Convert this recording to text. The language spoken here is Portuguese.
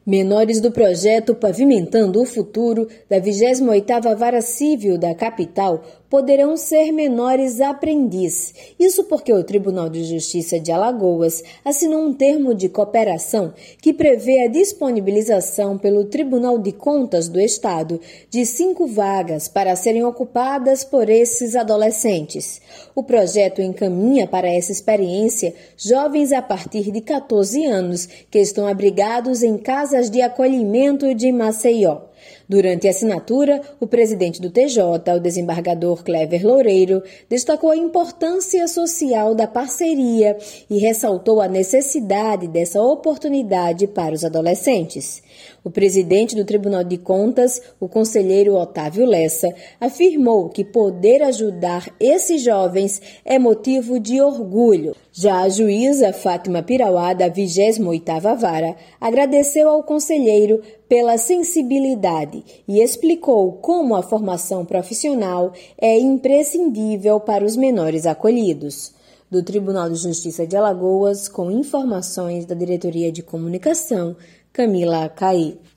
Menores do projeto Pavimentando o Futuro, da 28ª Vara Civil da capital, poderão ser menores aprendiz. Isso porque o Tribunal de Justiça de Alagoas assinou um termo de cooperação que prevê a disponibilização pelo Tribunal de Contas do Estado de 5 vagas para serem ocupadas por esses adolescentes. O projeto encaminha para essa experiência jovens a partir de 14 anos que estão abrigados em casas de acolhimento de Maceió. Durante a assinatura, o presidente do TJ, o desembargador Clever Loureiro, destacou a importância social da parceria e ressaltou a necessidade dessa oportunidade para os adolescentes. O presidente do Tribunal de Contas, o conselheiro Otávio Lessa, afirmou que poder ajudar esses jovens é motivo de orgulho. Já a juíza Fátima Pirauá, da 28ª Vara, agradeceu ao conselheiro pela sensibilidade e explicou como a formação profissional é imprescindível para os menores acolhidos. Do Tribunal de Justiça de Alagoas, com informações da Diretoria de Comunicação, Camila Caí.